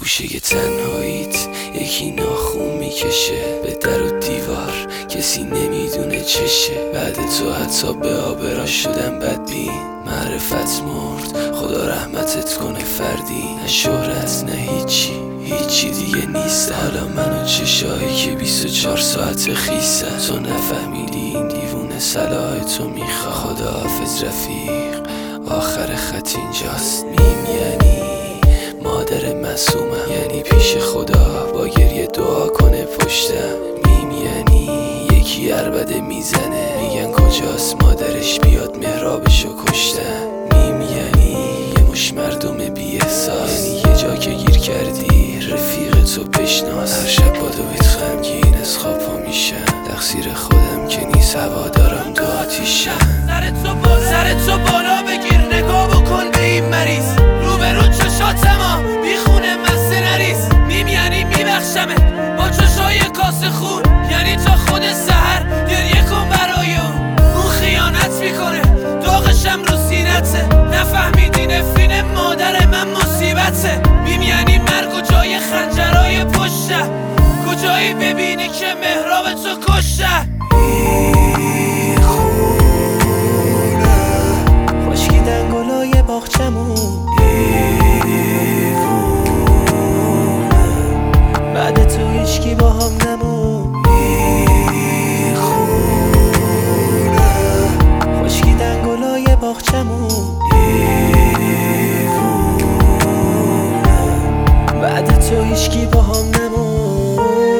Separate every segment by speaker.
Speaker 1: گوشه تنهاییت یکی ناخون میکشه به در و دیوار، کسی نمیدونه چشه. بعد تو حتی به آبرا شدم بدبین، معرفت مرد خدا رحمتت کنه فردی. نه شهرت نه هیچی دیگه نیست. حالا من و چشایی که 24 ساعت خیسه. تو نفهمیدی این دیوونه صلاح تو میخواد. خداحافظ رفیق، آخر خط اینجاست. یعنی مادر معصومم، یعنی پیش خدا با گریه دعا کنه پشتم. یعنی یکی عربده میزنه میگن کجاست مادرش، بیاد محرابشو کشتم. یعنی یه مش مردم بی احساس، یعنی یه جا که گیر کردی رفیق تو بشناس. هر شب با دویت غمگین از خواب پا میشم، تقصیر خودم که نیست هوادارم دو آتیشم.
Speaker 2: سرتو بالا بگیر، نگاه بکن به این مریض، روبرو چشاتما بیخونه مسته نریز. یعنی میبخشمت با چشای کاسه خون، یعنی تا خود سحر گریه کن برای اون خیانت میکنه، داغشم رو سینته. نفهمیدی نفرین مادر من مصیبته. یعنی مرگ و جای خنجرهای پشته، کجایی ببینی که مهراب تو کشته.
Speaker 3: خشکی دنگلای باغچمون، بعد تو هیچکی با هم نمون. خشکی دنگلای باغچمون، بعد تو هیچکی با هم نمون.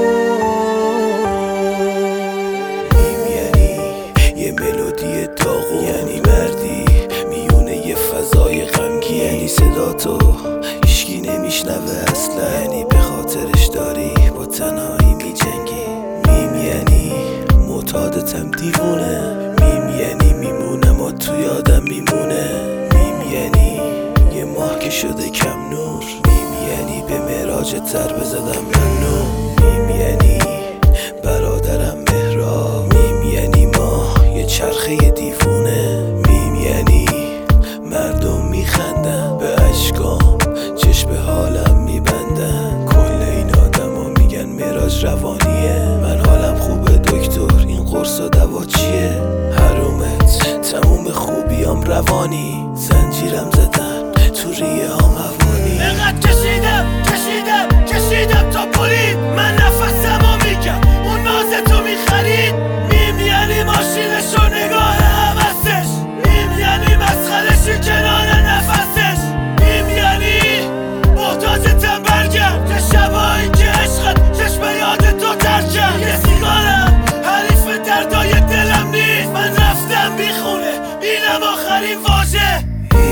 Speaker 4: یعنی یه ملودی داغون، یعنی مردی میونه یه فضای غمگین، یعنی صدا تو هیچکی نمیشنوه اصلا، یعنی به خاطرش داری با تنهایی میجنگی. یعنی معتادتم دیوونه. یعنی میمونم و تو یادم میمونه. یعنی یه ماه که شده کم نور. یعنی به معراج تر بزدم ممنون. یعنی برادرم مهراب. یعنی ما یه چرخه دیوونه. یعنی مردم میخندن به اشکام، چشم به حالم میبندن. کل این آدما میگن معراج روانیه، من حالم خوبه دکتر این قرص و دوا چیه؟ حرومت تموم خوبیام روانی، زنجیرم زدن تو ریه هم هوانی.
Speaker 2: اینقدر کشیدم تا برید، من نفسمو میگم اون ناز تو میخرید. یعنی ماشینشو نگاه همستش، یعنی مسخرشی کنار نفسش. یعنی محتاجتم برگرد، که شبایی که عشقت چشم یاد تو ترکم. یه سیگارم حریف دردای دلم نیست، من رفتم بیخونه اینم آخرین واژه.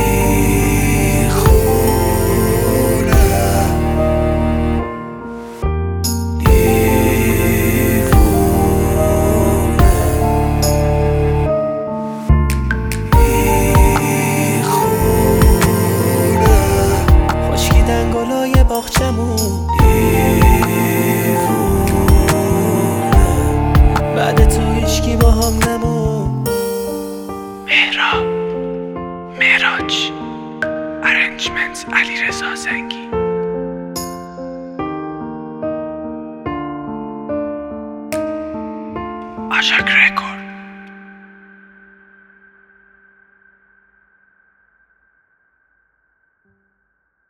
Speaker 3: دنگلای باغچمون، بعد تو هیچکی با هم نمون.
Speaker 2: مهراب، معراج، ارنجمنت علیرضا زنگی. آژاک رکورد.